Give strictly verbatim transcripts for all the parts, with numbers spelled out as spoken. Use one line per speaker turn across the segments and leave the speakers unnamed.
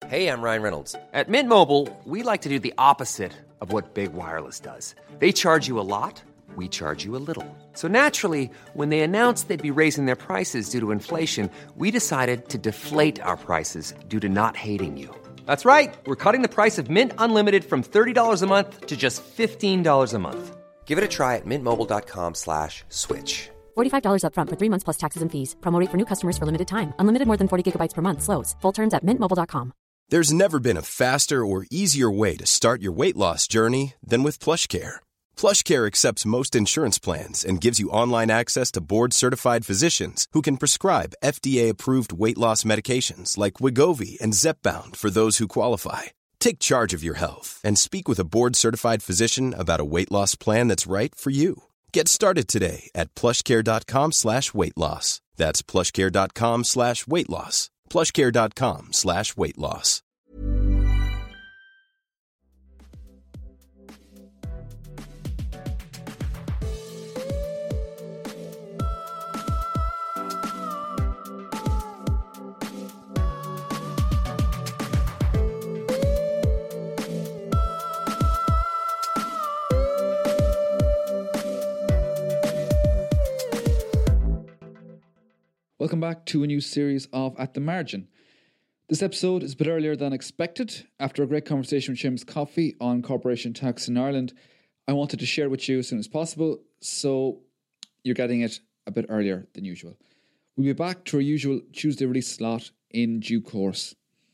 Hey, I'm Ryan Reynolds. At Mint Mobile, we like to do the opposite of what Big Wireless does. They charge you a lot, we charge you a little. So naturally, when they announced they'd be raising their prices due to inflation, we decided to deflate our prices due to not hating you. That's right. We're cutting the price of Mint Unlimited from thirty dollars a month to just fifteen dollars a month. Give it a try at mintmobile.com slash switch.
forty-five dollars up front for three months plus taxes and fees. Promo rate for new customers for limited time. Unlimited more than forty gigabytes per month slows. Full terms at mint mobile dot com.
There's never been a faster or easier way to start your weight loss journey than with PlushCare. PlushCare accepts most insurance plans and gives you online access to board-certified physicians who can prescribe F D A-approved weight loss medications like Wegovy and Zepbound for those who qualify. Take charge of your health and speak with a board-certified physician about a weight loss plan that's right for you. Get started today at plushcare.com slash weight loss. That's plushcare.com slash weight loss. plushcare.com slash weight loss.
Welcome back to a new series of At the Margin. This episode is a bit earlier than expected. After a great conversation with Seamus Coffey on corporation tax in Ireland, I wanted to share with you as soon as possible, so you're getting it a bit earlier than usual. We'll be back to our usual Tuesday release slot in due course.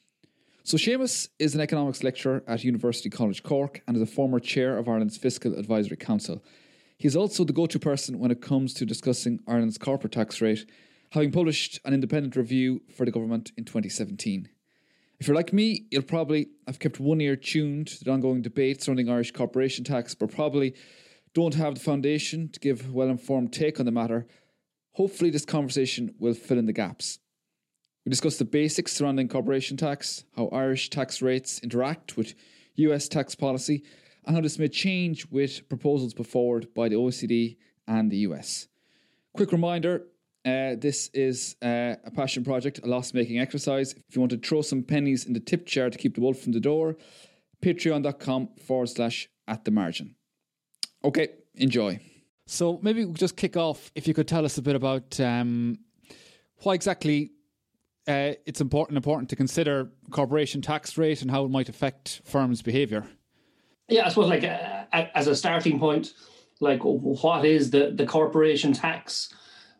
So Seamus is an economics lecturer at University College Cork and is a former chair of Ireland's Fiscal Advisory Council. He is also the go-to person when it comes to discussing Ireland's corporate tax rate, having published an independent review for the government in twenty seventeen. If you're like me, you'll probably have kept one ear tuned to the ongoing debate surrounding Irish corporation tax, but probably don't have the foundation to give a well-informed take on the matter. Hopefully this conversation will fill in the gaps. We discuss the basics surrounding corporation tax, how Irish tax rates interact with U S tax policy, and how this may change with proposals put forward by the O E C D and the U S. Quick reminder, Uh, this is uh, a passion project, a loss-making exercise. If you want to throw some pennies in the tip jar to keep the wolf from the door, patreon.com forward slash at the margin. Okay, enjoy. So maybe we'll just kick off, if you could tell us a bit about um, why exactly uh, it's important important to consider corporation tax rate and how it might affect firms' behaviour.
Yeah, I suppose like uh, as a starting point, like what is the, the corporation tax?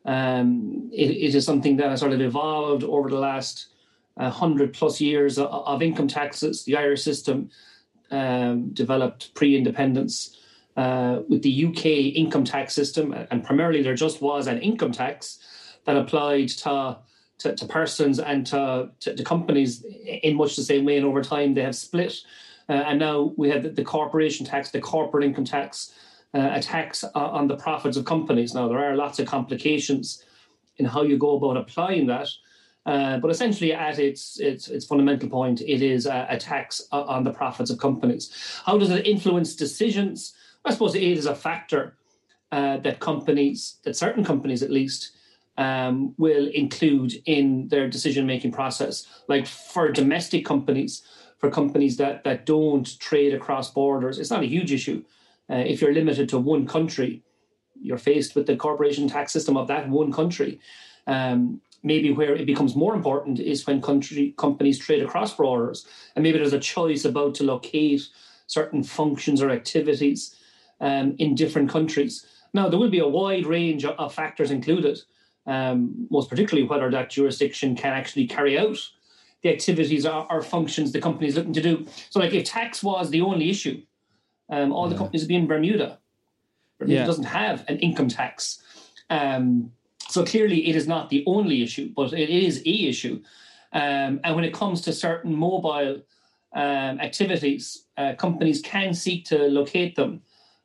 Um, it, it is something that has sort of evolved over the last uh, hundred plus years of, of income taxes. The Irish system um, developed pre-independence uh, with the U K income tax system, and primarily there just was an income tax that applied to to, to persons and to, to, to companies in much the same way. And over time they have split, uh, and now we have the, the corporation tax, the corporate income tax. Uh, a tax uh, on the profits of companies. Now, there are lots of complications in how you go about applying that, uh, but essentially at its, its its fundamental point, it is a, a tax uh, on the profits of companies. How does it influence decisions? I suppose it is a factor uh, that companies, that certain companies at least, um, will include in their decision-making process. Like for domestic companies, for companies that, that don't trade across borders, it's not a huge issue. Uh, if you're limited to one country, you're faced with the corporation tax system of that one country. Um, maybe where it becomes more important is when country companies trade across borders, and maybe there's a choice about to locate certain functions or activities um, in different countries. Now, there will be a wide range of, of factors included, um, most particularly whether that jurisdiction can actually carry out the activities or, or functions the company is looking to do. So, like, if tax was the only issue, Um, all yeah. the companies would be in Bermuda. Bermuda yeah. doesn't have an income tax. Um, so clearly it is not the only issue, but it is a issue. Um, and when it comes to certain mobile um, activities, uh, companies can seek to locate them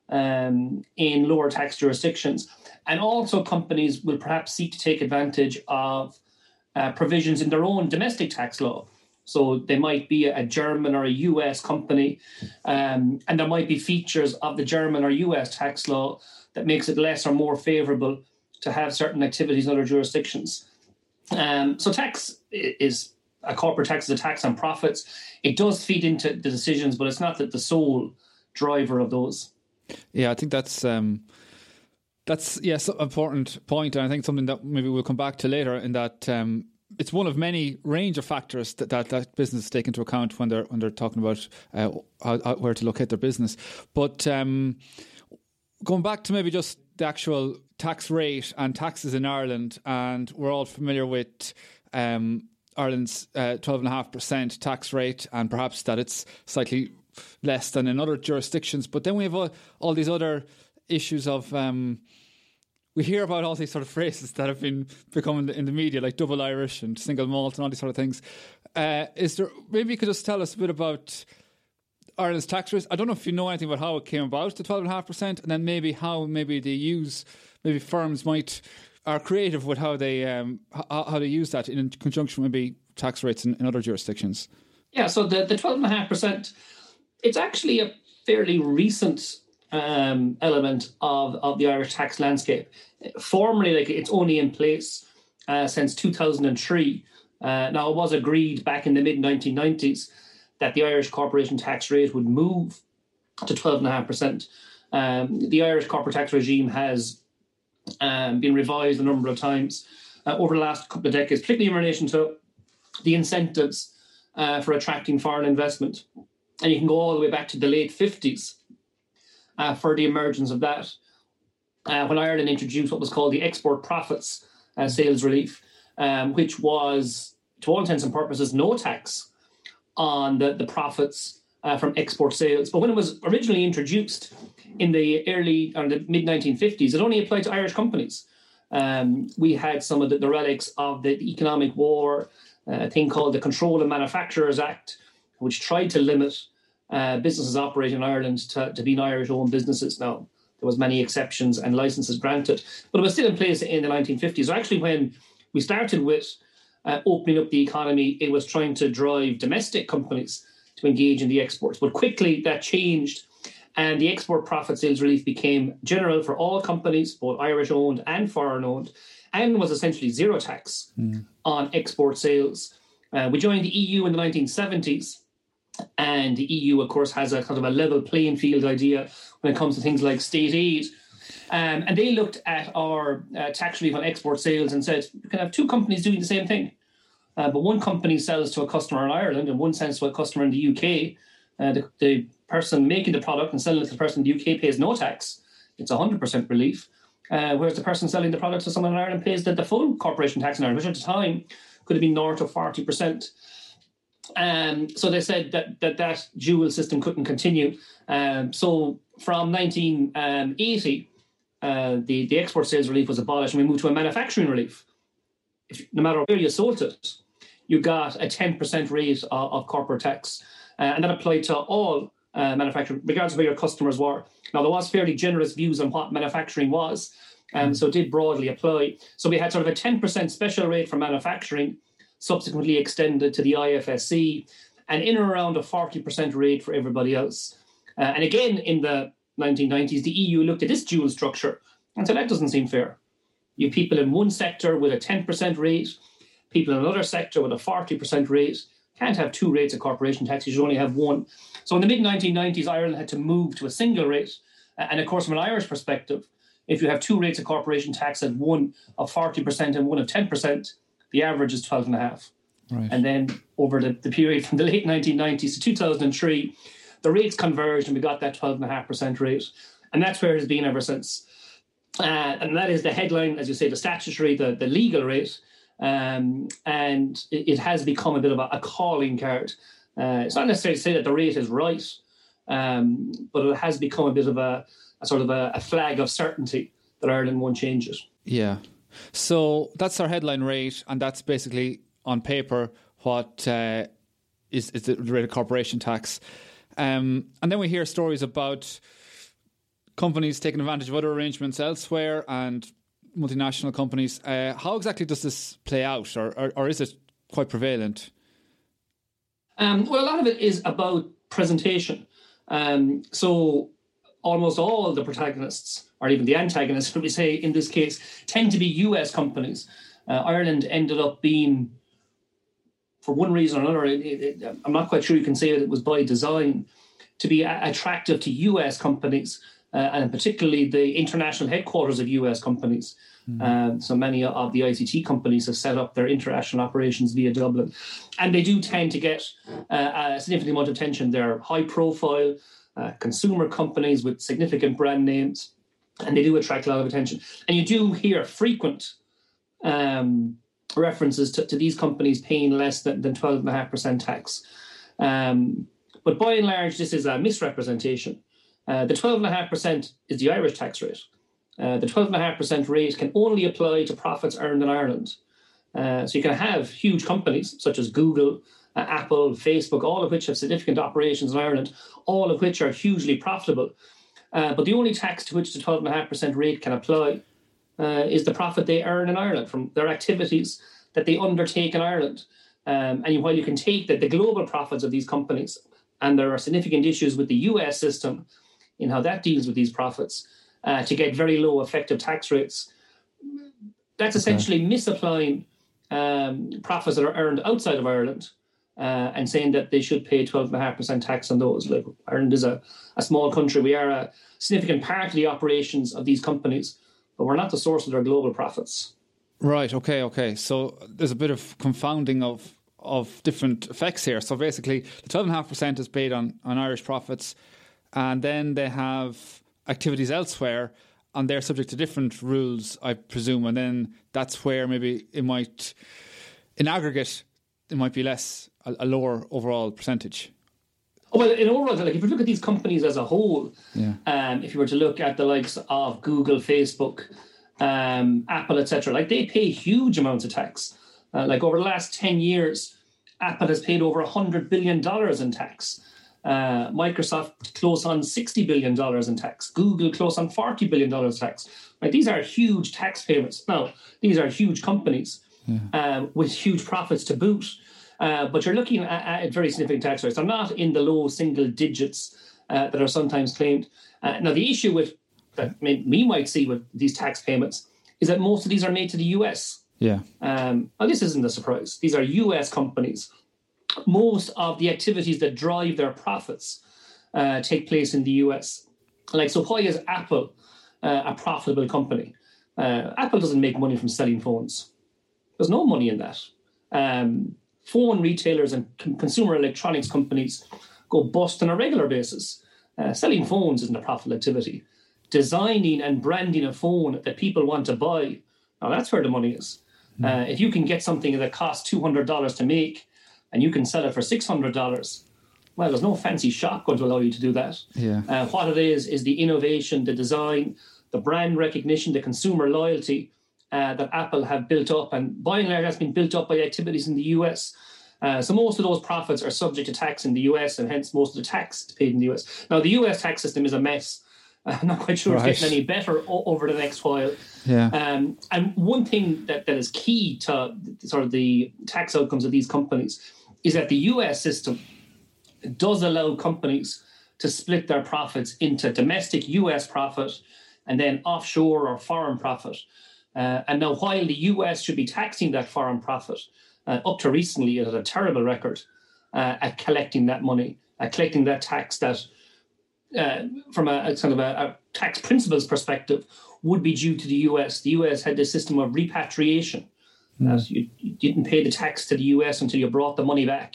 um, in lower tax jurisdictions. And also companies will perhaps seek to take advantage of uh, provisions in their own domestic tax law. So they might be a German or a U S company, um, and there might be features of the German or U S tax law that makes it less or more favourable to have certain activities in other jurisdictions. Um, so tax is a corporate tax is a tax on profits. It does feed into the decisions, but it's not the, the sole driver of those.
Yeah, I think that's um, that's yes, an important point, and I think something that maybe we'll come back to later. In that um, it's one of many range of factors that that, that businesses take into account when they're when they're talking about uh, how, how, where to locate their business. But um, going back to maybe just the actual tax rate and taxes in Ireland, and we're all familiar with um, Ireland's uh, twelve point five percent tax rate, and perhaps that it's slightly less than in other jurisdictions. But then we have all, all these other issues of... Um, we hear about all these sort of phrases that have been become in the, in the media, like double Irish and single malt and all these sort of things. Uh, is there... Maybe you could just tell us a bit about Ireland's tax rates. I don't know if you know anything about how it came about, the twelve point five percent, and then maybe how maybe they use... Maybe firms might... are creative with how they um, how, how they use that in conjunction with maybe tax rates in, in other jurisdictions.
Yeah, so the, the twelve point five percent, it's actually a fairly recent um, element of, of the Irish tax landscape. Formerly, like it's only in place uh, since two thousand three. Uh, now, it was agreed back in the mid nineteen nineties that the Irish corporation tax rate would move to twelve point five percent. Um, the Irish corporate tax regime has Um, been revised a number of times uh, over the last couple of decades, particularly in relation to the incentives uh, for attracting foreign investment. And you can go all the way back to the late fifties uh, for the emergence of that, uh, when Ireland introduced what was called the export profits uh, sales relief, um, which was, to all intents and purposes, no tax on the, the profits uh, from export sales. But when it was originally introduced in the early or the mid nineteen fifties, it only applied to Irish companies. Um, we had some of the, the relics of the, the economic war, uh, a thing called the Control of Manufacturers Act, which tried to limit uh, businesses operating in Ireland to, to being Irish-owned businesses. Now, there was many exceptions and licenses granted, but it was still in place in the nineteen fifties. So actually, when we started with uh, opening up the economy, it was trying to drive domestic companies to engage in the exports. But quickly that changed, and the export profit sales relief became general for all companies, both Irish-owned and foreign-owned, and was essentially zero tax mm. on export sales. Uh, we joined the E U in the nineteen seventies, and the E U, of course, has a kind of a level playing field idea when it comes to things like state aid. Um, and they looked at our uh, tax relief on export sales and said, you can have two companies doing the same thing. Uh, but one company sells to a customer in Ireland and one sells to a customer in the U K. Uh, the, the person making the product and selling it to the person in the U K pays no tax. It's one hundred percent relief. Uh, whereas the person selling the product to someone in Ireland pays the, the full corporation tax in Ireland, which at the time could have been north of forty percent. Um, so they said that that, that dual system couldn't continue. Um, so from nineteen eighty, uh, the, the export sales relief was abolished and we moved to a manufacturing relief. If, no matter where you sold it, you got a ten percent rate of, of corporate tax. Uh, and that applied to all uh, manufacturing, regardless of where your customers were. Now, there was fairly generous views on what manufacturing was, um, so it did broadly apply. So we had sort of a ten percent special rate for manufacturing, subsequently extended to the I F S C, and in and around a forty percent rate for everybody else. Uh, and again, in the nineteen nineties, the E U looked at this dual structure and said, that doesn't seem fair. You have people in one sector with a ten percent rate, people in another sector with a forty percent rate. Can't have two rates of corporation tax, you should only have one. So in the mid nineteen nineties, Ireland had to move to a single rate. And of course, from an Irish perspective, if you have two rates of corporation tax and one of forty percent and one of ten percent, the average is twelve and a half. Right. And then over the, the period from the late nineteen nineties to two thousand three, the rates converged and we got that twelve and a half percent rate. And that's where it has been ever since. Uh, and that is the headline, as you say, the statutory, the, the legal rate. Um, and it, it has become a bit of a, a calling card. Uh, it's not necessarily to say that the rate is right, um, but it has become a bit of a, a sort of a, a flag of certainty that Ireland won't change it.
Yeah. So that's our headline rate, and that's basically on paper what uh, is, is the rate of corporation tax. Um, and then we hear stories about companies taking advantage of other arrangements elsewhere and multinational companies. Uh, how exactly does this play out, or, or, or is it quite prevalent?
Um, well, a lot of it is about presentation. Um, so almost all the protagonists, or even the antagonists, would we say in this case, tend to be U S companies. Uh, Ireland ended up being for one reason or another, it, it, it, I'm not quite sure you can say that it was by design, to be a- attractive to U S companies, uh, and particularly the international headquarters of U S companies. Mm. Um, so many of the I C T companies have set up their international operations via Dublin. And they do tend to get uh, a significant amount of attention. They're high-profile uh, consumer companies with significant brand names, and they do attract a lot of attention. And you do hear frequent um, references to, to these companies paying less than, than twelve point five percent tax. Um, but by and large, this is a misrepresentation. Uh, the twelve point five percent is the Irish tax rate. Uh, the twelve point five percent rate can only apply to profits earned in Ireland. Uh, so you can have huge companies such as Google, uh, Apple, Facebook, all of which have significant operations in Ireland, all of which are hugely profitable. Uh, but the only tax to which the twelve point five percent rate can apply uh, is the profit they earn in Ireland from their activities that they undertake in Ireland. Um, and while you can take the, the global profits of these companies, and there are significant issues with the U S system in how that deals with these profits, uh, to get very low effective tax rates, that's essentially okay. misapplying um, profits that are earned outside of Ireland uh, and saying that they should pay twelve point five percent tax on those. Like, Ireland is a, a small country. We are a significant part of the operations of these companies, but we're not the source of their global profits.
Right, okay, okay. So there's a bit of confounding of of different effects here. So basically, the twelve point five percent is paid on, on Irish profits, and then they have activities elsewhere, and they're subject to different rules, I presume, and then that's where maybe it might, in aggregate, it might be less, a, a lower overall percentage.
Well, in overall, like if you look at these companies as a whole,
yeah.
um, if you were to look at the likes of Google, Facebook, um, Apple, et cetera, like they pay huge amounts of tax. Uh, like over the last ten years, Apple has paid over one hundred billion dollars in tax. Uh, Microsoft close on sixty billion dollars in tax. Google close on forty billion dollars tax. Right, these are huge tax payments. Now, these are huge companies yeah. um, with huge profits to boot. Uh, but you're looking at, at very significant tax rates. They're not in the low single digits uh, that are sometimes claimed. Uh, now, the issue with that we might see with these tax payments is that most of these are made to the U S.
Yeah.
Um, well, this isn't a surprise. These are U S companies. Most of the activities that drive their profits uh, take place in the U S. Like, so why is Apple uh, a profitable company? Uh, Apple doesn't make money from selling phones. There's no money in that. Um, phone retailers and con- consumer electronics companies go bust on a regular basis. Uh, selling phones isn't a profitable activity. Designing and branding a phone that people want to buy, now that's where the money is. Uh, if you can get something that costs two hundred dollars to make and you can sell it for six hundred dollars, well, there's no fancy shop going to allow you to do that.
Yeah.
Uh, what it is, is the innovation, the design, the brand recognition, the consumer loyalty uh, that Apple have built up. And by and large, that's been built up by activities in the U S. Uh, so most of those profits are subject to tax in the U S, and hence most of the tax is paid in the U S. Now, the U S tax system is a mess. I'm not quite sure right. it's getting any better o- over the next while.
Yeah.
Um, and one thing that, that is key to sort of the tax outcomes of these companies is that the U S system does allow companies to split their profits into domestic U S profit and then offshore or foreign profit. Uh, and now, while the U S should be taxing that foreign profit, uh, up to recently it had a terrible record uh, at collecting that money, at collecting that tax that Uh, from a, a kind of a, a tax principles perspective, would be due to the U S. The U S had this system of repatriation. Mm. Uh, so you, you didn't pay the tax to the U S until you brought the money back.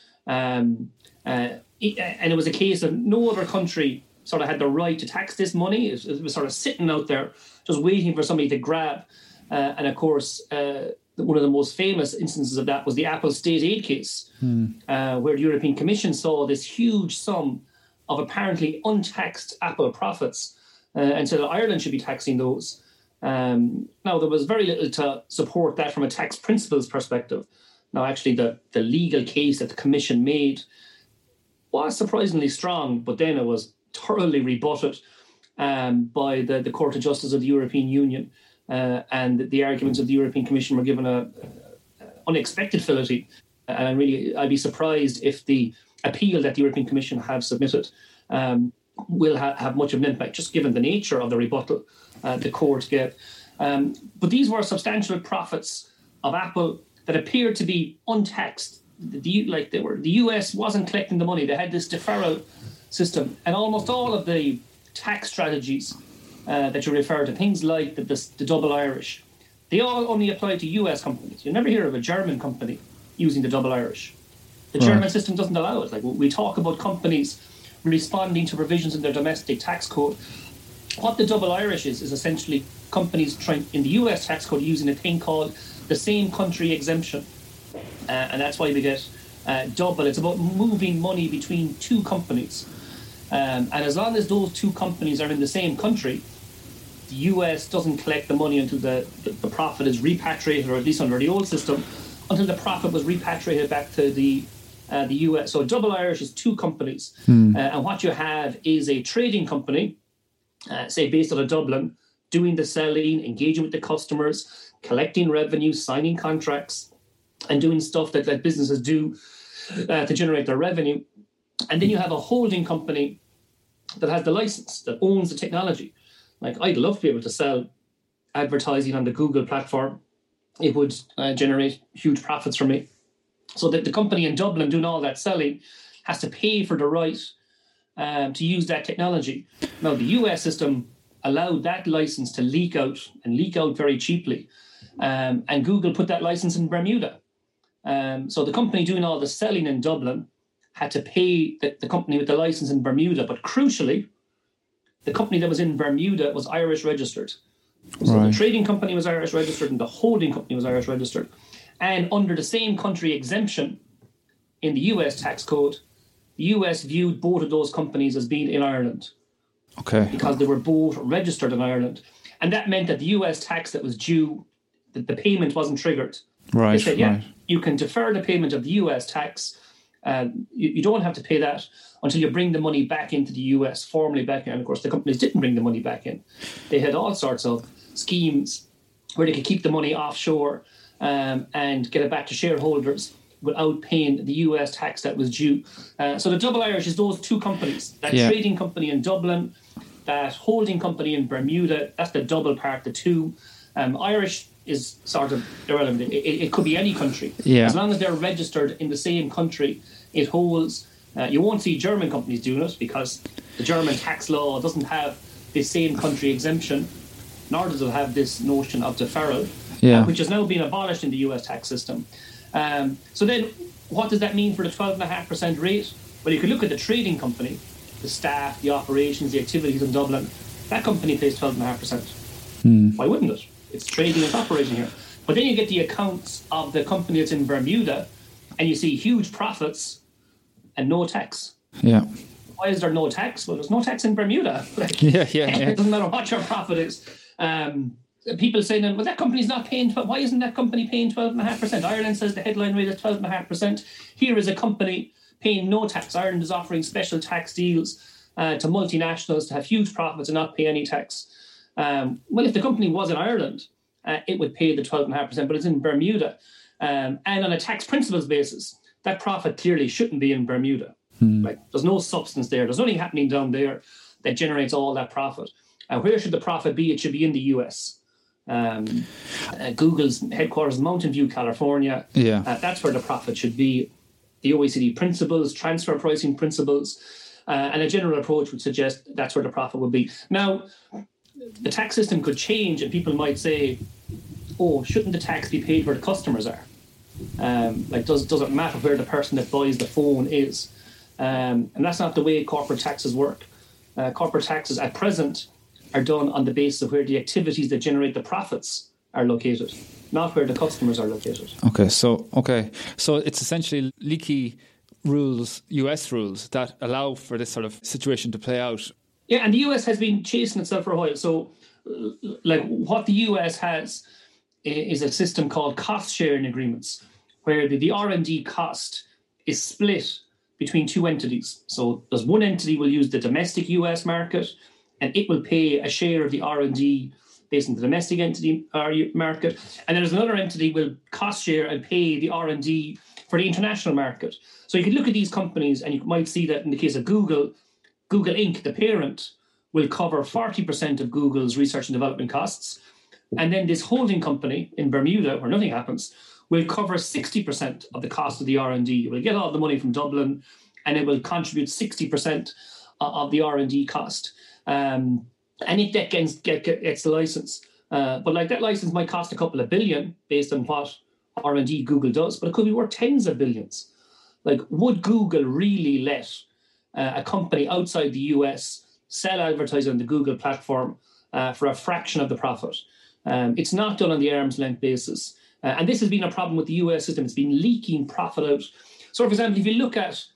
Um, uh, it, and it was a case of no other country sort of had the right to tax this money. It, it was sort of sitting out there, just waiting for somebody to grab. Uh, and of course, uh, one of the most famous instances of that was the Apple state aid case, mm. uh, where the European Commission saw this huge sum of apparently untaxed Apple profits, uh, and said that Ireland should be taxing those. Um, now, there was very little to support that from a tax principles perspective. Now, actually, the, the legal case that the Commission made was surprisingly strong, but then it was thoroughly rebutted um, by the, the Court of Justice of the European Union, uh, and the arguments of the European Commission were given a, a unexpected fillity. And really, I'd be surprised if the appeal that the European Commission have submitted um, will ha- have much of an impact, just given the nature of the rebuttal uh, the court gave. Um, but these were substantial profits of Apple that appeared to be untaxed the like they were the U S wasn't collecting the money. They had this deferral system, and almost all of the tax strategies uh, that you refer to, things like the, the, the double Irish, they all only apply to U S companies. You never hear of a German company using the double Irish. The right. German system doesn't allow it. Like we talk about companies responding to provisions in their domestic tax code. What the double Irish is is essentially companies trying in the U S tax code using a thing called the same country exemption, uh, and that's why we get uh, double. It's about moving money between two companies, um, and as long as those two companies are in the same country, the U S doesn't collect the money until the, the, the profit is repatriated, or at least under the old system, until the profit was repatriated back to the uh, the U S. So double Irish is two companies, hmm. uh, and what you have is a trading company, uh, say based out of Dublin, doing the selling, engaging with the customers, collecting revenue, signing contracts, and doing stuff that, that businesses do uh, to generate their revenue. And then you have a holding company that has the license, that owns the technology. Like, I'd love to be able to sell advertising on the Google platform. It would uh, generate huge profits for me. So that the company in Dublin doing all that selling has to pay for the right um, to use that technology. Now, the U S system allowed that license to leak out and leak out very cheaply. Um, and Google put that license in Bermuda. Um, so the company doing all the selling in Dublin had to pay the, the company with the license in Bermuda. But crucially, the company that was in Bermuda was Irish registered. So right. the trading company was Irish registered and the holding company was Irish registered. And under the same country exemption in the U S tax code, the U S viewed both of those companies as being in Ireland.
Okay.
Because they were both registered in Ireland. And that meant that the U S tax that was due, that the payment wasn't triggered.
Right,
They said, yeah,
right.
you can defer the payment of the U S tax. Uh, you, you don't have to pay that until you bring the money back into the U S, formally back in. And of course, the companies didn't bring the money back in. They had all sorts of schemes where they could keep the money offshore um, and get it back to shareholders without paying the U S tax that was due. Uh, so the double Irish is those two companies, that
yeah.
trading company in Dublin, that holding company in Bermuda. That's the double part, the two. Um, Irish is sort of irrelevant. It, it, it could be any country.
Yeah.
As long as they're registered in the same country, it holds. Uh, you won't see German companies doing it because the German tax law doesn't have the same country exemption, nor does it have this notion of deferral,
yeah.
uh, which has now been abolished in the U S tax system. Um, so then what does that mean for the twelve point five percent rate? Well, you can look at the trading company, the staff, the operations, the activities in Dublin. That company pays twelve point five percent.
Hmm.
Why wouldn't it? It's trading, it's operating here. But then you get the accounts of the company that's in Bermuda, and you see huge profits and no tax.
Yeah.
Why is there no tax? Well, there's no tax in Bermuda. Like,
yeah, yeah, yeah.
It doesn't matter what your profit is. Um, people saying, well, that company's not paying, why isn't that company paying twelve point five percent? Ireland says the headline rate is twelve point five percent. Here is a company paying no tax. Ireland is offering special tax deals uh, to multinationals to have huge profits and not pay any tax. Um, well, if the company was in Ireland, uh, it would pay the twelve point five percent, but it's in Bermuda. Um, and on a tax principles basis, that profit clearly shouldn't be in Bermuda. Hmm. Like, there's no substance there. There's nothing happening down there that generates all that profit. And where should the profit be? It should be in the U S. Um, uh, Google's headquarters, Mountain View, California.
Yeah,
uh, that's where the profit should be. The O E C D principles, transfer pricing principles, uh, and a general approach would suggest that's where the profit would be. Now, the tax system could change, and people might say, "Oh, shouldn't the tax be paid where the customers are? Um, like, does does it matter where the person that buys the phone is?" Um, and that's not the way corporate taxes work. Uh, corporate taxes at present are done on the basis of where the activities that generate the profits are located, not where the customers are located.
Okay, so okay, so it's essentially leaky rules, U S rules, that allow for this sort of situation to play out.
Yeah, and the U S has been chasing itself for a while. So, like, what the U S has is a system called cost-sharing agreements, where the, the R and D cost is split between two entities. So there's one entity will use the domestic U S market, and it will pay a share of the R and D based on the domestic entity market. And then there's another entity will cost share and pay the R and D for the international market. So you can look at these companies and you might see that in the case of Google, Google Incorporated, the parent, will cover forty percent of Google's research and development costs. And then this holding company in Bermuda, where nothing happens, will cover sixty percent of the cost of the R and D. It will get all the money from Dublin, and it will contribute sixty percent of the R and D cost. Um, and if that gets, get, gets the license. Uh, but like that license might cost a couple of billion based on what R and D Google does, but it could be worth tens of billions. Like, would Google really let uh, a company outside the U S sell advertising on the Google platform uh, for a fraction of the profit? Um, it's not done on the arm's length basis. Uh, and this has been a problem with the U S system. It's been leaking profit out. So, for example, if you look at,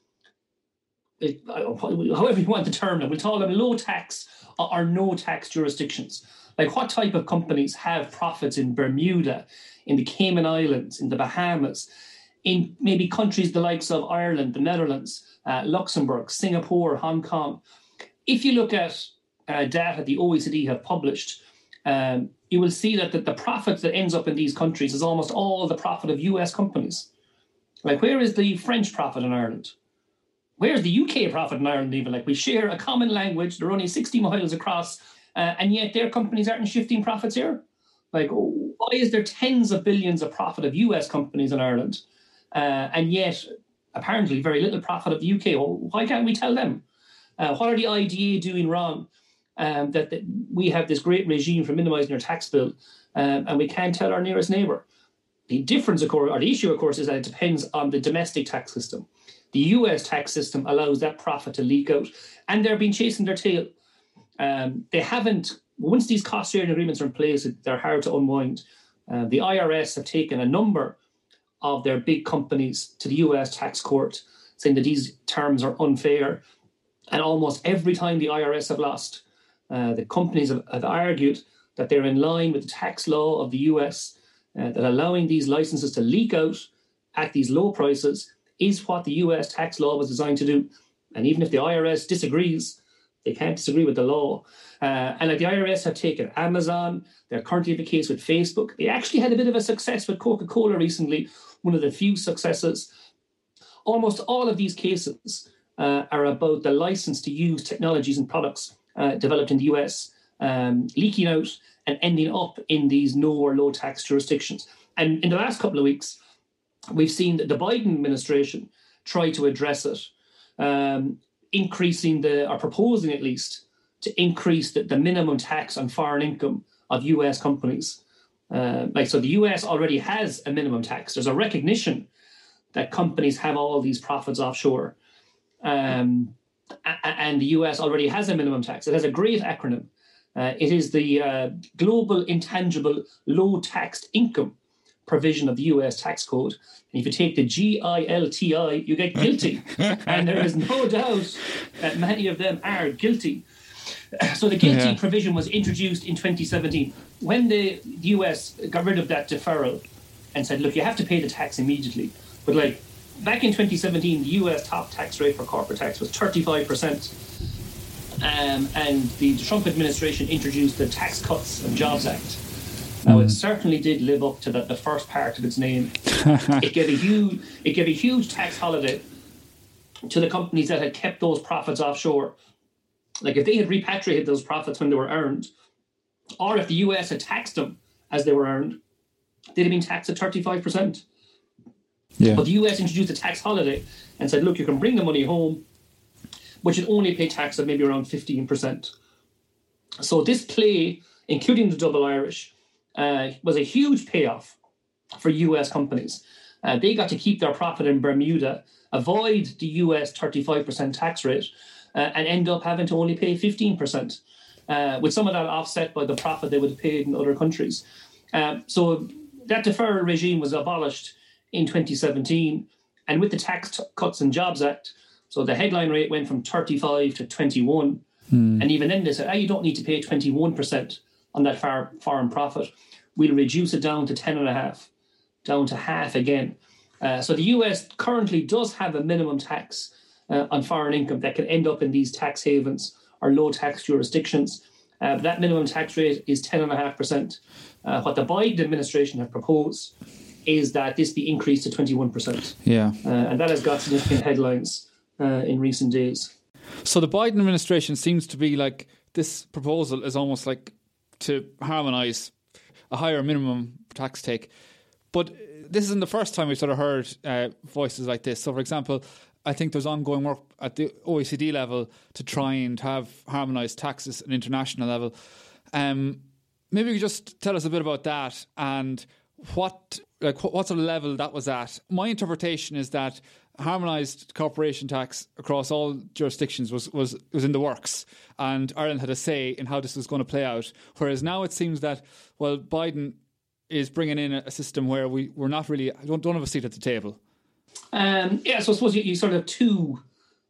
it, however you want to term them, we'll call them low tax or no tax jurisdictions. Like, what type of companies have profits in Bermuda, in the Cayman Islands, in the Bahamas, in maybe countries the likes of Ireland, the Netherlands, uh, Luxembourg, Singapore, Hong Kong? If you look at uh, data the O E C D have published, um, you will see that the, the profit that ends up in these countries is almost all the profit of U S companies. Like, where is the French profit in Ireland? Where's the U K profit in Ireland even? Like, we share a common language. They're only sixty miles across. Uh, and yet their companies aren't shifting profits here. Like, why is there tens of billions of profit of U S companies in Ireland? Uh, and yet, apparently, very little profit of the U K. Well, why can't we tell them? Uh, what are the I D A doing wrong? Um, that, that we have this great regime for minimising our tax bill, um, and we can't tell our nearest neighbour. The difference, of course, or the issue, of course, is that it depends on the domestic tax system. The U S tax system allows that profit to leak out, and they're being chasing their tail. Um, they haven't, once these cost sharing agreements are in place, they're hard to unwind. Uh, the I R S have taken a number of their big companies to the U S tax court, saying that these terms are unfair. And almost every time the I R S have lost, uh, the companies have, have argued that they're in line with the tax law of the U S, uh, that allowing these licenses to leak out at these low prices is what the U S tax law was designed to do. And even if the I R S disagrees, they can't disagree with the law. Uh, and like the I R S have taken Amazon, they're currently the case with Facebook. They actually had a bit of a success with Coca-Cola recently, one of the few successes. Almost all of these cases uh, are about the license to use technologies and products uh, developed in the U S, um, leaking out and ending up in these no or low tax jurisdictions. And in the last couple of weeks, we've seen that the Biden administration try to address it, um, increasing the, or proposing at least, to increase the, the minimum tax on foreign income of U S companies. Uh, like, so the U S already has a minimum tax. There's a recognition that companies have all these profits offshore. Um, and the U S already has a minimum tax. It has a great acronym. Uh, it is the uh, Global Intangible Low Taxed Income provision of the U S tax code. And if you take the G I L T I, you get guilty. And there is no doubt that many of them are guilty. So the guilty yeah. provision was introduced in twenty seventeen. When the U S got rid of that deferral and said, look, you have to pay the tax immediately. But like back in twenty seventeen, the U S top tax rate for corporate tax was thirty-five percent. Um, and the Trump administration introduced the Tax Cuts and Jobs Act. Now, it certainly did live up to the, the first part of its name. It gave a huge, it gave a huge tax holiday to the companies that had kept those profits offshore. Like if they had repatriated those profits when they were earned, or if the U S had taxed them as they were earned, they'd have been taxed at thirty-five percent. Yeah. But the U S introduced a tax holiday and said, look, you can bring the money home, but you'd only pay tax of maybe around fifteen percent. So this play, including the double Irish, uh, was a huge payoff for U S companies. Uh, they got to keep their profit in Bermuda, avoid the U S thirty-five percent tax rate, uh, and end up having to only pay fifteen percent, uh, with some of that offset by the profit they would have paid in other countries. Um, so that deferral regime was abolished in twenty seventeen, and with the Tax T- Cuts and Jobs Act, so the headline rate went from thirty-five to twenty-one, hmm. and even then they said, oh, you don't need to pay twenty-one percent on that far, foreign profit. We'll reduce it down to ten and a half, down to half again. Uh, so the U S currently does have a minimum tax uh, on foreign income that can end up in these tax havens or low tax jurisdictions. Uh, that minimum tax rate is ten and a half percent. Uh, what the Biden administration have proposed is that this be increased to twenty-one percent.
Yeah.
Uh, and that has got significant headlines uh, in recent days.
So the Biden administration seems to be like, this proposal is almost like to harmonise a higher minimum tax take. But this isn't the first time we've sort of heard uh, voices like this. So, for example, I think there's ongoing work at the O E C D level to try and have harmonised taxes at an international level. Um, maybe you could just tell us a bit about that and what, like, what sort of level that was at. My interpretation is that harmonised corporation tax across all jurisdictions was, was, was in the works, and Ireland had a say in how this was going to play out. Whereas now it seems that, well, Biden is bringing in a system where we, we're not really, don't, don't have a seat at the table.
Um, yeah, so I suppose you, you sort of have two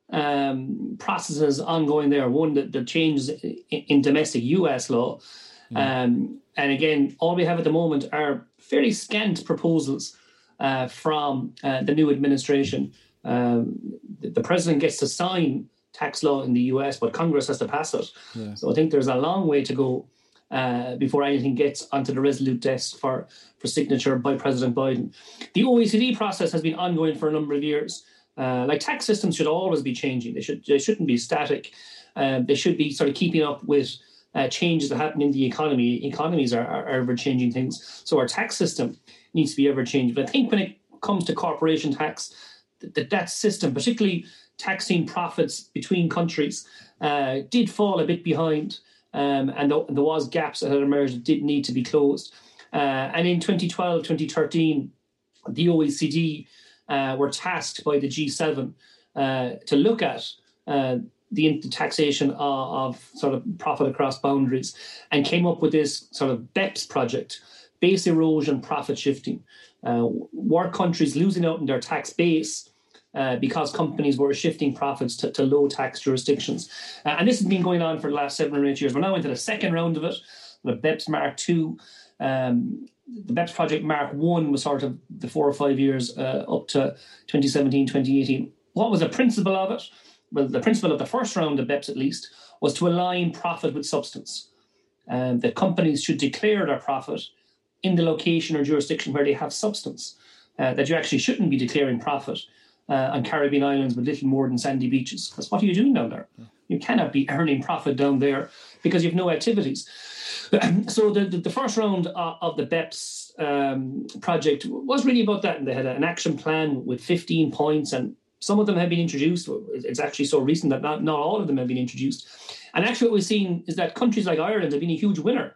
um, processes ongoing there. One, the, the changes in, in domestic U S law. Yeah. Um, and again, all we have at the moment are fairly scant proposals uh, from uh, the new administration. Um, the, the president gets to sign tax law in the U S, but Congress has to pass it. Yeah. So I think there's a long way to go Uh, before anything gets onto the Resolute desk for, for signature by President Biden. The O E C D process has been ongoing for a number of years. Uh, like tax systems should always be changing. They should they shouldn't be static. Uh, they should be sort of keeping up with uh, changes that happen in the economy. Economies are, are, are ever-changing things. So our tax system needs to be ever-changing. But I think when it comes to corporation tax, that that system, particularly taxing profits between countries, uh, did fall a bit behind. Um, and th- there was gaps that had emerged that did need to be closed. Uh, and in twenty twelve, twenty thirteen, the O E C D uh, were tasked by the G seven uh, to look at uh, the taxation of, of sort of profit across boundaries, and came up with this sort of BEPS project, base erosion profit shifting. Uh, were countries losing out on their tax base Uh, because companies were shifting profits to, to low-tax jurisdictions. Uh, and this has been going on for the last seven or eight years. We're now into the second round of it, the BEPS Mark two. Um, the BEPS Project Mark one was sort of the four or five years uh, up to twenty seventeen, twenty eighteen. What was the principle of it? Well, the principle of the first round of BEPS, at least, was to align profit with substance. Um, that companies should declare their profit in the location or jurisdiction where they have substance. Uh, that you actually shouldn't be declaring profit Uh, on Caribbean islands with little more than sandy beaches. Because what are you doing down there? Yeah. You cannot be earning profit down there because you have no activities. So the, the, the first round of, of the BEPS um, project was really about that. And they had an action plan with fifteen points, and some of them have been introduced. It's actually so recent that not, not all of them have been introduced. And actually what we've seen is that countries like Ireland have been a huge winner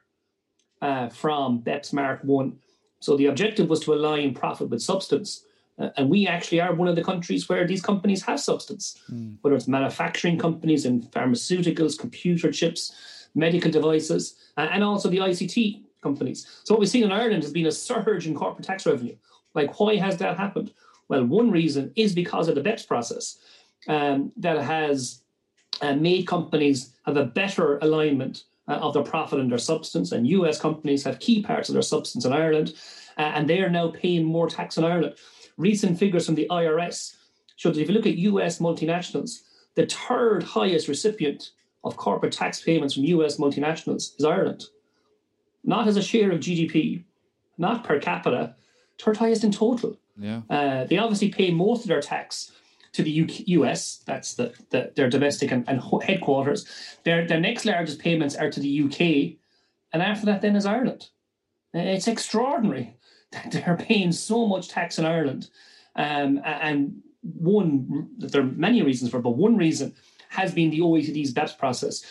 uh, from BEPS Mark one. So the objective was to align profit with substance. Uh, and we actually are one of the countries where these companies have substance, mm. whether it's manufacturing companies in pharmaceuticals, computer chips, medical devices, uh, and also the I C T companies. So what we've seen in Ireland has been a surge in corporate tax revenue. Like, why has that happened? Well, one reason is because of the BEPS process um, that has uh, made companies have a better alignment uh, of their profit and their substance. And U S companies have key parts of their substance in Ireland, uh, and they are now paying more tax in Ireland. Recent figures from the I R S show that if you look at U S multinationals, the third highest recipient of corporate tax payments from U S multinationals is Ireland. Not as a share of G D P, not per capita, third highest in total.
Yeah.
Uh, they obviously pay most of their tax to the U S, that's the, the their domestic and, and headquarters. Their, their next largest payments are to the U K, and after that then is Ireland. It's extraordinary. They're paying so much tax in Ireland. Um, and one, there are many reasons for it, but one reason has been the O E C D's BEPS process.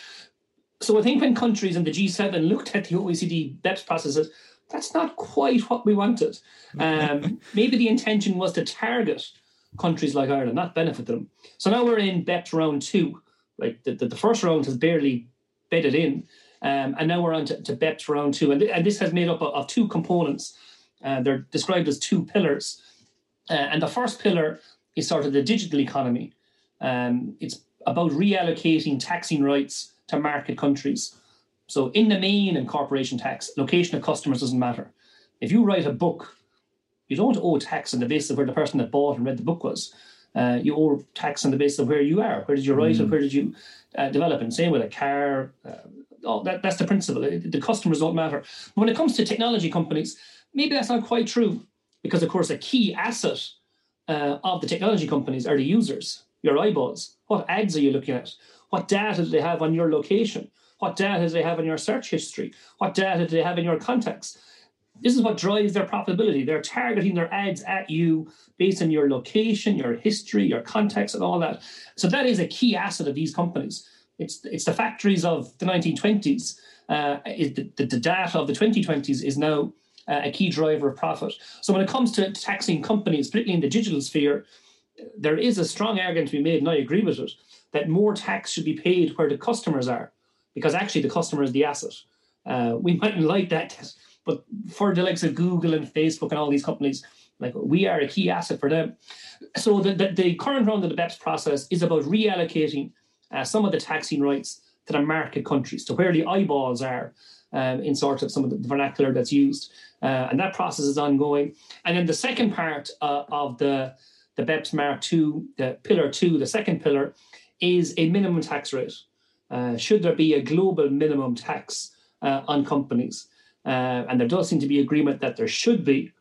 So I think when countries in the G seven looked at the O E C D BEPS process, that's not quite what we wanted. Um, maybe the intention was to target countries like Ireland, not benefit them. So now we're in BEPS round two. Like the, the, the first round has barely bedded in. Um, and now we're on to, to BEPS round two. And, th- and this has made up of, of two components. Uh, they're described as two pillars. Uh, and the first pillar is sort of the digital economy. Um, it's about reallocating taxing rights to market countries. So in the main in corporation tax, location of customers doesn't matter. If you write a book, you don't owe tax on the basis of where the person that bought and read the book was. Uh, you owe tax on the basis of where you are. Where did you write mm. it? Where did you uh, develop it? Same with a car. Uh, oh, that, that's the principle. The customers don't matter. But when it comes to technology companies, maybe that's not quite true, because, of course, a key asset uh, of the technology companies are the users, your eyeballs. What ads are you looking at? What data do they have on your location? What data do they have in your search history? What data do they have in your contacts? this is what drives their profitability. They're targeting their ads at you based on your location, your history, your context, and all that. So that is a key asset of these companies. It's it's the factories of the nineteen twenties. Uh, the, the, the data of the twenty twenties is now uh, a key driver of profit. So when it comes to taxing companies, particularly in the digital sphere, there is a strong argument to be made, and I agree with it, that more tax should be paid where the customers are, because actually the customer is the asset. Uh, we mightn't like that, but for the likes of Google and Facebook and all these companies, like we are a key asset for them. So the, the, the current round of the BEPS process is about reallocating uh, some of the taxing rights to the market countries, to where the eyeballs are um, in sort of some of the vernacular that's used. Uh, and that process is ongoing. And then the second part uh, of the, the BEPS Mark two, the pillar two, the second pillar, is a minimum tax rate. Uh, should there be a global minimum tax uh, on companies? Uh, and there does seem to be agreement that there should be.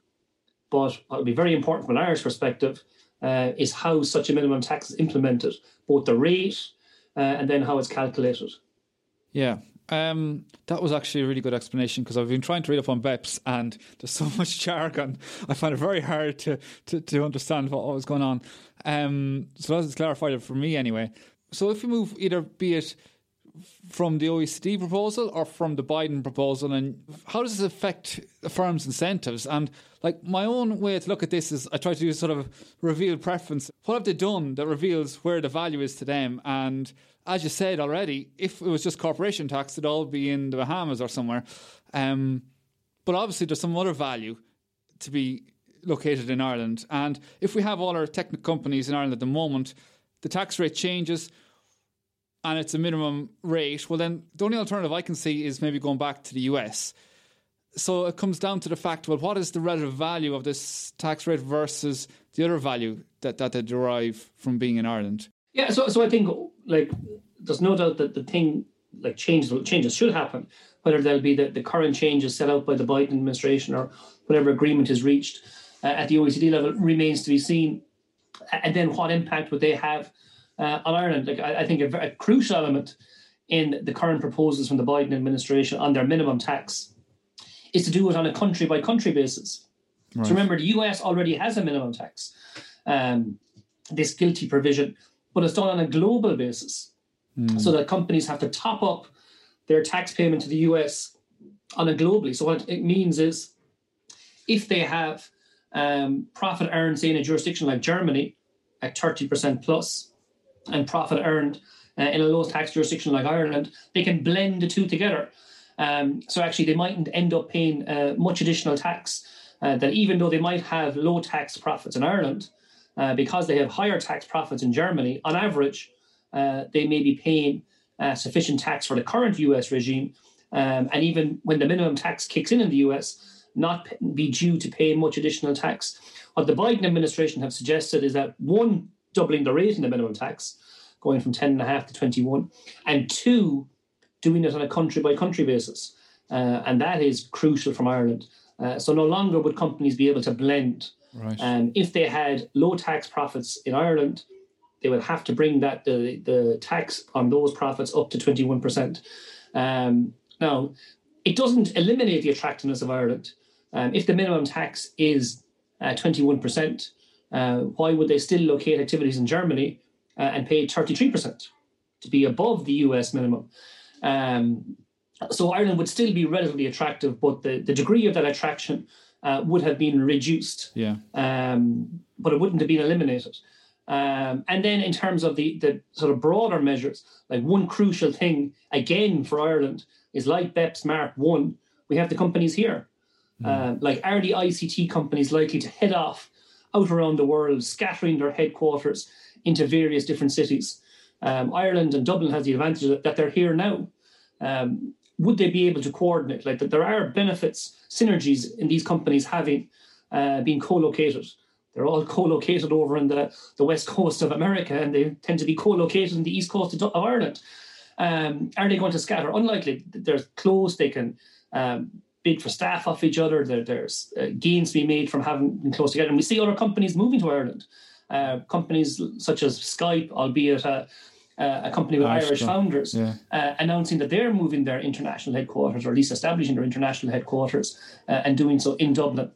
But what will be very important from an Irish perspective uh, is how such a minimum tax is implemented, both the rate uh, and then how it's calculated.
Yeah, um, that was actually a really good explanation, because I've been trying to read up on BEPS and there's so much jargon. I find it very hard to to, to understand what, what was going on. Um, so that's clarified it for me anyway. So if we move either, be it from the O E C D proposal or from the Biden proposal, and how does this affect the firm's incentives? And like my own way to look at this is I try to do sort of reveal preference. What have they done that reveals where the value is to them? And as you said already, if it was just corporation tax, it'd all be in the Bahamas or somewhere. Um, but obviously there's some other value to be located in Ireland. And if we have all our technical companies in Ireland at the moment, the tax rate changes and it's a minimum rate, well then the only alternative I can see is maybe going back to the U S. So it comes down to the fact, well, what is the relative value of this tax rate versus the other value that, that they derive from being in Ireland?
Yeah, so so I think like there's no doubt that the thing like changes changes should happen, whether there'll be the, the current changes set out by the Biden administration or whatever agreement is reached uh, at the O E C D level remains to be seen. And then what impact would they have Uh, on Ireland? Like I, I think a, a crucial element in the current proposals from the Biden administration on their minimum tax is to do it on a country by country basis. Right. So remember, the U S already has a minimum tax, um, this GILTI provision, but it's done on a global basis, mm. so that companies have to top up their tax payment to the U S on a globally. So what it means is, if they have um, profit earned, say, in a jurisdiction like Germany at thirty percent plus, and profit earned uh, in a low tax jurisdiction like Ireland, they can blend the two together. Um, so actually they mightn't end up paying uh, much additional tax, uh, that even though they might have low tax profits in Ireland, uh, because they have higher tax profits in Germany, on average, uh, they may be paying uh, sufficient tax for the current U S regime. Um, and even when the minimum tax kicks in in the U S, not be due to pay much additional tax. What the Biden administration have suggested is that, one, doubling the rate in the minimum tax, going from ten and a half to twenty-one, and two, doing it on a country by country basis. Uh, and that is crucial from Ireland. Uh, so no longer would companies be able to blend.
Right.
Um, if they had low tax profits in Ireland, they would have to bring that the, the tax on those profits up to twenty-one percent. Um, now, it doesn't eliminate the attractiveness of Ireland. Um, if the minimum tax is uh, twenty-one percent, Uh, why would they still locate activities in Germany uh, and pay thirty-three percent to be above the U S minimum? Um, so Ireland would still be relatively attractive, but the, the degree of that attraction uh, would have been reduced,
yeah.
um, but it wouldn't have been eliminated. Um, and then in terms of the, the sort of broader measures, like one crucial thing, again, for Ireland is like BEPS Mark one, we have the companies here. Mm. Uh, like are the I C T companies likely to head off out around the world, scattering their headquarters into various different cities? Um, Ireland and Dublin has the advantage that they're here now. Um, would they be able to coordinate? Like that, there are benefits, synergies in these companies having uh, been co-located. They're all co-located over in the, the west coast of America, and they tend to be co-located in the east coast of, of Ireland. Um, are they going to scatter? Unlikely. They're close. They can um, bid for staff off each other. There, there's uh, gains to be made from having been close together. And we see other companies moving to Ireland. Uh, companies such as Skype, albeit a, uh, a company with
Irish,
Irish founders,
yeah.
uh, announcing that they're moving their international headquarters, or at least establishing their international headquarters, uh, and doing so in Dublin.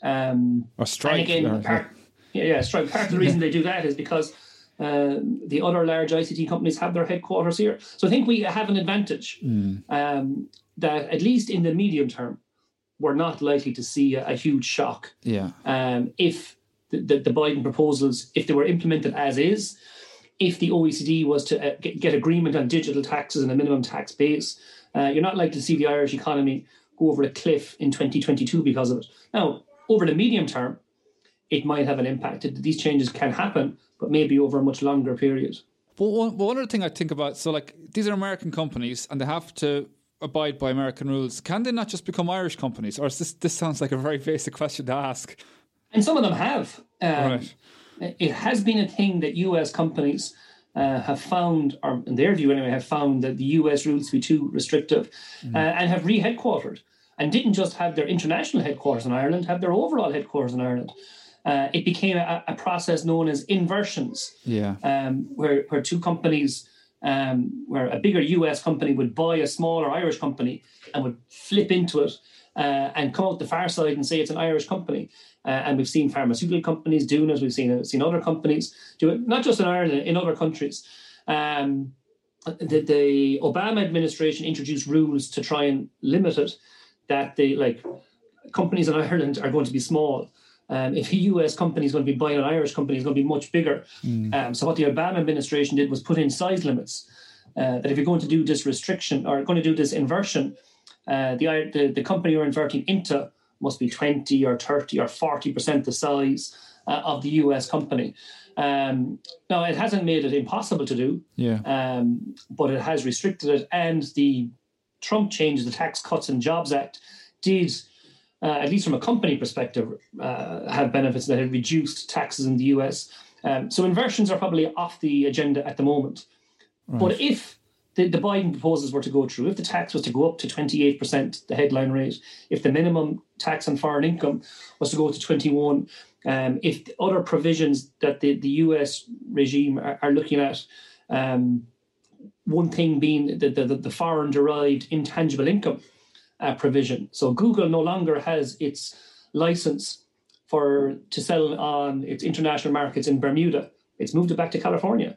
Um,
or strike.
and again,
Or,
part, yeah, yeah, strike. Part of the reason they do that is because uh, the other large I C T companies have their headquarters here. So I think we have an advantage
mm.
um, that, at least in the medium term, we're not likely to see a, a huge shock.
Yeah.
Um, if the, the, the Biden proposals, if they were implemented as is, if the O E C D was to uh, get, get agreement on digital taxes and a minimum tax base, uh, you're not likely to see the Irish economy go over a cliff in twenty twenty-two because of it. Now, over the medium term, it might have an impact. These changes can happen, but maybe over a much longer period.
But one, one other thing I think about, so like these are American companies and they have to abide by American rules. Can they not just become Irish companies? Or is this, this sounds like a very basic question to ask.
And some of them have. Um,
right.
It has been a thing that U S companies uh, have found, or in their view anyway, have found that the U S rules to be too restrictive mm. uh, and have re-headquartered. And didn't just have their international headquarters in Ireland, have their overall headquarters in Ireland. Uh, it became a, a process known as inversions,
yeah,
um, where, where two companies, um, where a bigger U S company would buy a smaller Irish company and would flip into it uh, and come out the far side and say it's an Irish company. Uh, and we've seen pharmaceutical companies doing it. We've seen, uh, seen other companies do it, not just in Ireland, in other countries. Um, the, the Obama administration introduced rules to try and limit it, that the like companies in Ireland are going to be small. Um, if a U S company is going to be buying an Irish company, it's going to be much bigger. Mm. Um, so what the Obama administration did was put in size limits. Uh, that if you're going to do this restriction or going to do this inversion, uh, the, the the company you're inverting into must be twenty or thirty or forty percent the size uh, of the U S company. Um, now, it hasn't made it impossible to do,
yeah,
um, but it has restricted it. And the Trump changes, the Tax Cuts and Jobs Act, did, uh, at least from a company perspective, uh, have benefits that have reduced taxes in the U S. Um, so inversions are probably off the agenda at the moment. Right. But if the, the Biden proposals were to go through, if the tax was to go up to twenty-eight percent, the headline rate, if the minimum tax on foreign income was to go to twenty-one, um, if the other provisions that the, the U S regime are, are looking at, um, one thing being the, the, the foreign-derived intangible income uh, provision. So Google no longer has its license for to sell on its international markets in Bermuda. It's moved it back to California.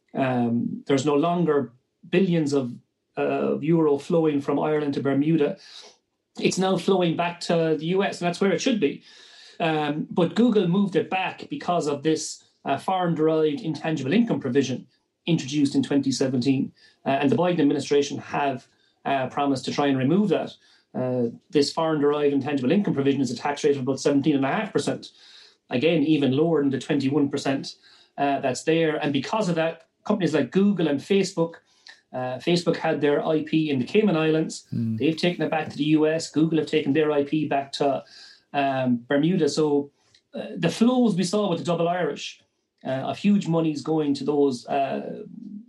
Um, there's no longer billions of uh, euro flowing from Ireland to Bermuda. It's now flowing back to the U S, and that's where it should be. Um, but Google moved it back because of this uh, foreign-derived intangible income provision introduced in twenty seventeen. Uh, and the Biden administration have uh, promised to try and remove that. Uh, this foreign-derived intangible income provision is a tax rate of about seventeen point five percent. Again, even lower than the twenty-one percent uh, that's there. And because of that, companies like Google and Facebook, uh, Facebook had their I P in the Cayman Islands. Mm. They've taken it back to the U S. Google have taken their I P back to um, Bermuda. So uh, the flows we saw with the double Irish, uh, of huge monies going to those uh,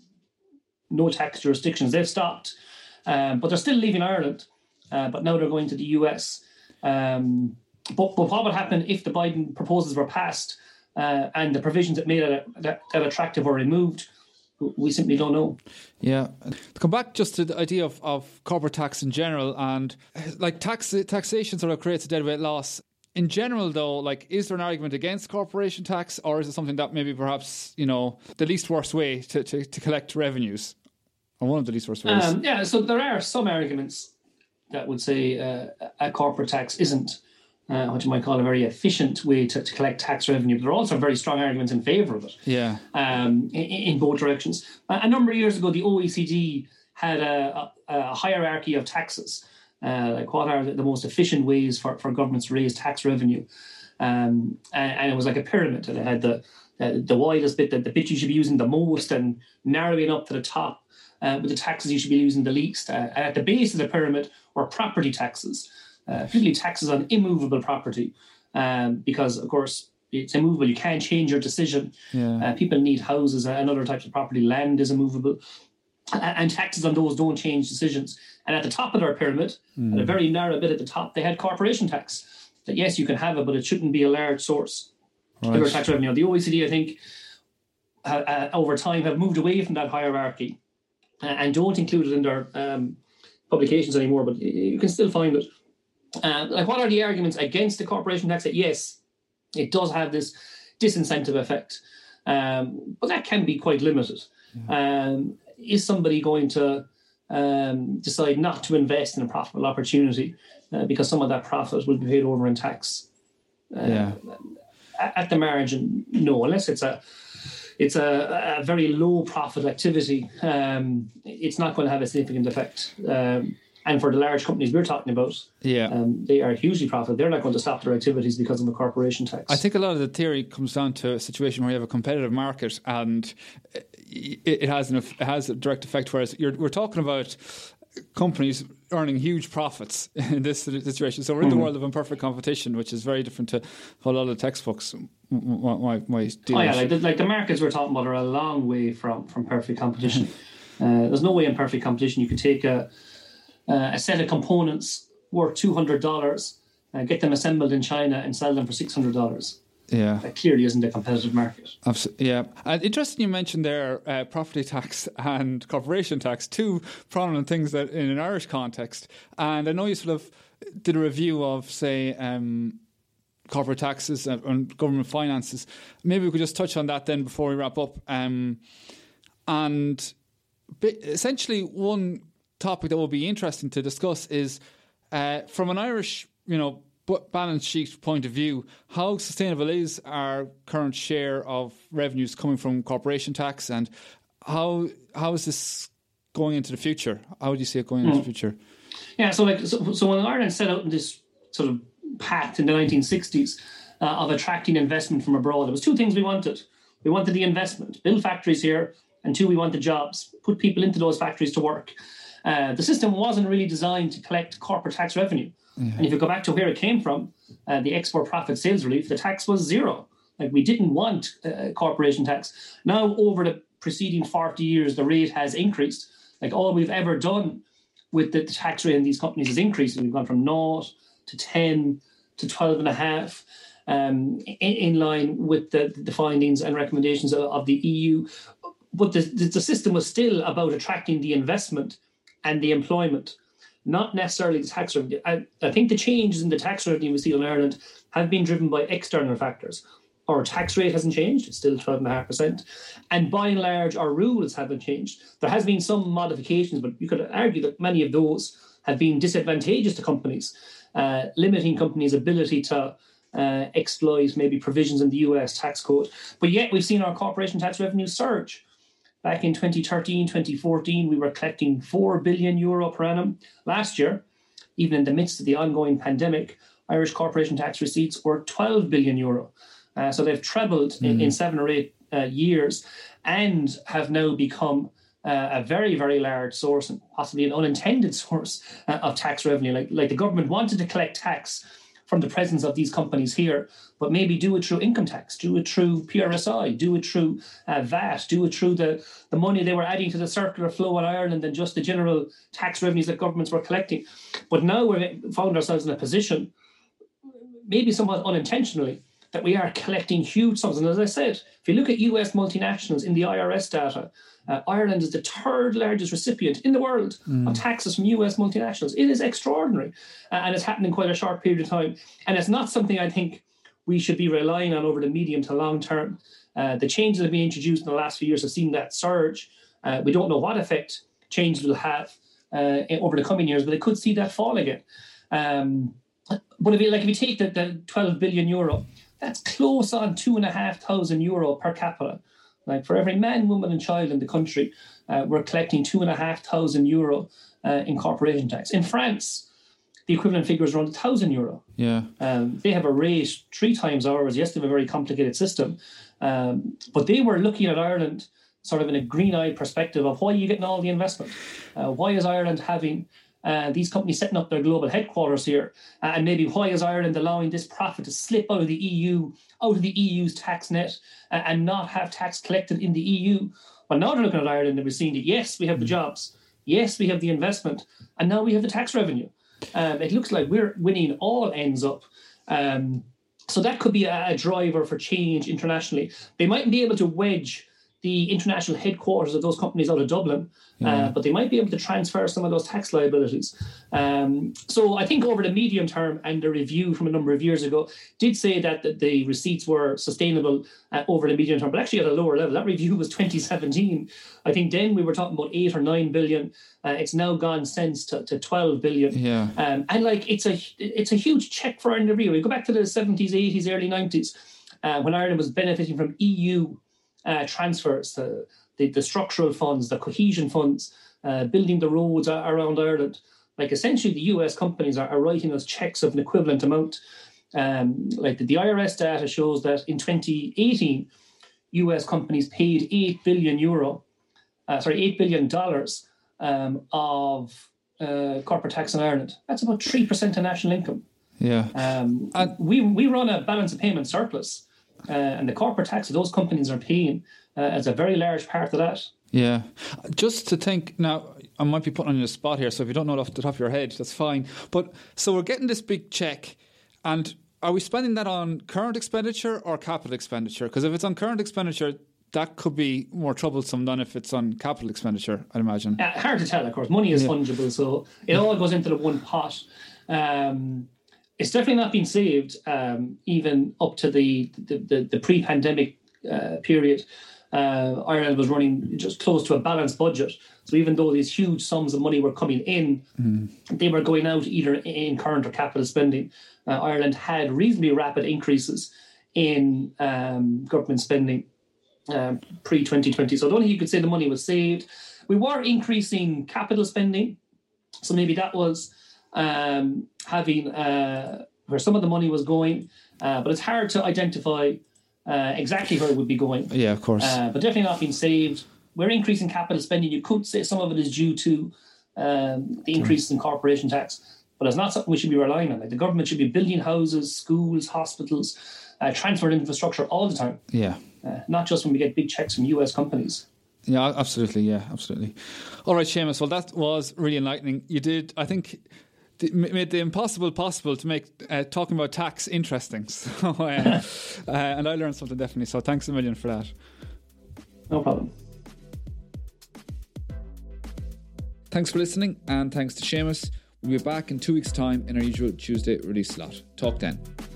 no tax jurisdictions, they've stopped. Um, but they're still leaving Ireland. Uh, but now they're going to the U S. Um, but, but what would happen if the Biden proposals were passed uh, and the provisions that made it that, that attractive were removed? We simply don't know.
Yeah. To come back just to the idea of, of corporate tax in general, and like tax taxation sort of creates a deadweight loss. In general, though, like, is there an argument against corporation tax, or is it something that maybe perhaps, you know, the least worst way to, to, to collect revenues, or one of the least worst ways?
Um, yeah, so there are some arguments that would say uh, a corporate tax isn't uh, what you might call a very efficient way to, to collect tax revenue. But there are also very strong arguments in favour of it.
Yeah.
Um, in, in both directions. A, a number of years ago, the O E C D had a, a, a hierarchy of taxes, uh, like what are the, the most efficient ways for, for governments to raise tax revenue. Um, and, and it was like a pyramid, and it had the the, the widest bit, the, the bit you should be using the most, and narrowing up to the top uh, with the taxes you should be using the least. Uh, and at the base of the pyramid were property taxes. Uh, particularly taxes on immovable property, um, because, of course, it's immovable. You can't change your decision.
Yeah.
Uh, people need houses and other types of property. Land is immovable. And, and taxes on those don't change decisions. And at the top of their pyramid, mm. at a very narrow bit at the top, they had corporation tax. That, yes, you can have it, but it shouldn't be a large source
right.
of your tax revenue. The O E C D, I think, uh, over time have moved away from that hierarchy uh, and don't include it in their um, publications anymore, but you can still find it. Uh, like, what are the arguments against the corporation tax? That yes, it does have this disincentive effect, um, but that can be quite limited. Yeah. Um, is somebody going to um, decide not to invest in a profitable opportunity uh, because some of that profit will be paid over in tax? Uh, yeah. At the margin, no, unless it's a it's a, a very low profit activity. Um, it's not going to have a significant effect. Um, and for the large companies we're talking about,
yeah, um,
they are hugely profitable. They're not going to stop their activities because of a corporation tax.
I think a lot of the theory comes down to a situation where you have a competitive market and it, it has an it has a direct effect. Whereas you're, we're talking about companies earning huge profits in this situation. So we're in mm. the world of imperfect competition, which is very different to a lot of the textbooks. My, my
oh yeah, like the, like the markets we're talking about are a long way from, from perfect competition. uh, there's no way in perfect competition you could take a uh, a set of components worth two hundred dollars, uh, get them assembled in China and sell them for six hundred dollars.
Yeah,
that clearly isn't a competitive market.
Absolutely, yeah. And interesting you mentioned there uh, property tax and corporation tax, two prominent things that in an Irish context. And I know you sort of did a review of, say, um, corporate taxes and government finances. Maybe we could just touch on that then before we wrap up. Um, and essentially, one topic that will be interesting to discuss is uh, from an Irish, you know, balance sheet point of view, how sustainable is our current share of revenues coming from corporation tax, and how how is this going into the future? How do you see it going mm. into the future?
Yeah, so like so, so when Ireland set out in this sort of path in the nineteen sixties uh, of attracting investment from abroad, there was two things we wanted. We wanted the investment, build factories here, and two, we wanted jobs, put people into those factories to work. Uh, the system wasn't really designed to collect corporate tax revenue. Yeah. And if you go back to where it came from, uh, the export profit sales relief, the tax was zero. Like, we didn't want uh, corporation tax. Now, over the preceding forty years, the rate has increased. Like, all we've ever done with the, the tax rate in these companies is increasing. We've gone from naught to ten to twelve and a half, um, in, in line with the, the findings and recommendations of, of the E U. But the, the, the system was still about attracting the investment and the employment, not necessarily the tax revenue. I, I think the changes in the tax revenue we see in Ireland have been driven by external factors. Our tax rate hasn't changed, it's still twelve point five percent. And by and large, our rules haven't changed. There has been some modifications, but you could argue that many of those have been disadvantageous to companies, uh, limiting companies' ability to uh, exploit maybe provisions in the U S tax code. But yet we've seen our corporation tax revenue surge. Back in twenty thirteen, twenty fourteen, we were collecting four billion euro per annum. Last year, even in the midst of the ongoing pandemic, Irish corporation tax receipts were twelve billion euro. Uh, so they've trebled mm. in, in seven or eight uh, years and have now become uh, a very, very large source and possibly an unintended source uh, of tax revenue. Like, like the government wanted to collect tax from the presence of these companies here, but maybe do it through income tax, do it through P R S I, do it through uh, V A T, do it through the, the money they were adding to the circular flow in Ireland and just the general tax revenues that governments were collecting. But now we've found ourselves in a position, maybe somewhat unintentionally, that we are collecting huge sums. And as I said, if you look at U S multinationals in the I R S data, uh, Ireland is the third largest recipient in the world mm. of taxes from U S multinationals. It is extraordinary. Uh, and it's happened in quite a short period of time. And it's not something I think we should be relying on over the medium to long term. Uh, the changes that have been introduced in the last few years have seen that surge. Uh, we don't know what effect changes will have uh, over the coming years, but they could see that fall again. Um, but if you, like, if you take the, the twelve billion euro, that's close on two and a half thousand euro per capita. Like, for every man, woman and child in the country, uh, we're collecting two and a half thousand euro uh, in corporation tax. In France, the equivalent figure is around a thousand euro.
Yeah.
Um, they have a rate three times ours. Yes, they have a very complicated system. Um, but they were looking at Ireland sort of in a green-eyed perspective of why are you getting all the investment? Uh, why is Ireland having Uh, these companies setting up their global headquarters here? Uh, and maybe why is Ireland allowing this profit to slip out of the E U, out of the E U's tax net, uh, and not have tax collected in the E U? Well, now they're looking at Ireland and we're seeing that, yes, we have the jobs. Yes, we have the investment. And now we have the tax revenue. Um, it looks like we're winning all ends up. Um, so that could be a, a driver for change internationally. They mightn't be able to wedge the international headquarters of those companies out of Dublin,
yeah.
uh, but they might be able to transfer some of those tax liabilities. Um, so I think over the medium term, and the review from a number of years ago did say that the, the receipts were sustainable uh, over the medium term, but actually at a lower level. That review was twenty seventeen. I think then we were talking about eight or nine billion. Uh, it's now gone since to, to twelve billion.
Yeah.
Um, and like it's a it's a huge check for Ireland every year. We go back to the seventies, eighties, early nineties, uh, when Ireland was benefiting from E U Uh, transfers, the, the the structural funds, the cohesion funds, uh, building the roads around Ireland. Like essentially the U S companies are, are writing us checks of an equivalent amount. Um, like the, the I R S data shows that in twenty eighteen, U S companies paid eight billion euro, uh, sorry, eight billion dollars um, of uh, corporate tax in Ireland. That's about three percent of national income.
Yeah.
Um,
and
we, we run a balance of payment surplus. Uh, and the corporate tax that those companies are paying uh, is a very large part of that.
Yeah. Just to think, now, I might be putting on you a spot here, so if you don't know it off the top of your head, that's fine. But so we're getting this big check, and are we spending that on current expenditure or capital expenditure? Because if it's on current expenditure, that could be more troublesome than if it's on capital expenditure, I'd imagine.
Uh, hard to tell, of course. Money is
yeah.
fungible, so it all goes into the one pot. Um It's definitely not been saved, um, even up to the the, the, the pre-pandemic uh, period. Uh, Ireland was running just close to a balanced budget. So even though these huge sums of money were coming in, mm. they were going out either in current or capital spending. Uh, Ireland had reasonably rapid increases in um, government spending um, pre-twenty twenty. So I don't think you could say the money was saved. We were increasing capital spending. So maybe that was um, having uh, where some of the money was going. Uh, but it's hard to identify uh, exactly where it would be going.
Yeah, of course.
Uh, but definitely not being saved. We're increasing capital spending. You could say some of it is due to um, the increase in corporation tax. But it's not something we should be relying on. Like the government should be building houses, schools, hospitals, uh, transferring infrastructure all the time.
Yeah.
Uh, not just when we get big checks from U S companies.
Yeah, absolutely. Yeah, absolutely. All right, Seamus. Well, that was really enlightening. You did, I think, the, made the impossible possible to make uh, talking about tax interesting. So, uh, uh, and I learned something definitely. So thanks a million for that.
No problem.
Thanks for listening, and thanks to Seamus. We'll be back in two weeks' time in our usual Tuesday release slot. Talk then.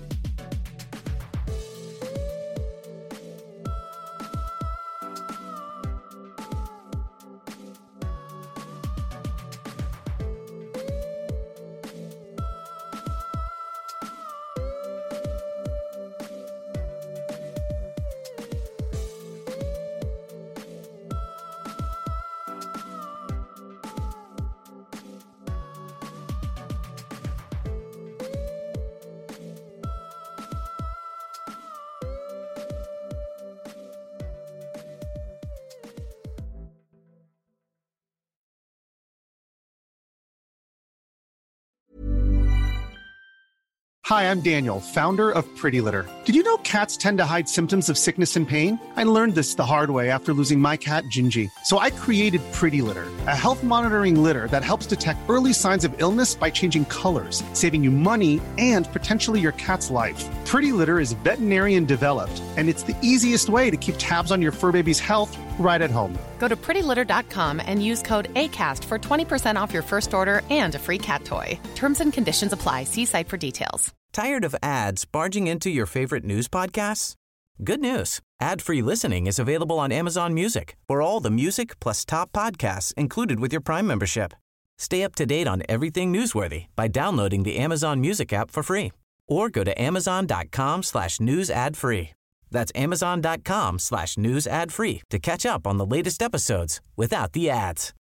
Hi, I'm Daniel, founder of Pretty Litter. Did you know cats tend to hide symptoms of sickness and pain? I learned this the hard way after losing my cat, Gingy. So I created Pretty Litter, a health monitoring litter that helps detect early signs of illness by changing colors, saving you money and potentially your cat's life. Pretty Litter is veterinarian developed, and it's the easiest way to keep tabs on your fur baby's health right at home.
Go to pretty litter dot com and use code ACAST for twenty percent off your first order and a free cat toy. Terms and conditions apply. See site for details.
Tired of ads barging into your favorite news podcasts? Good news. Ad-free listening is available on Amazon Music for all the music plus top podcasts included with your Prime membership. Stay up to date on everything newsworthy by downloading the Amazon Music app for free or go to amazon.com slash news ad free. That's amazon.com slash news ad free to catch up on the latest episodes without the ads.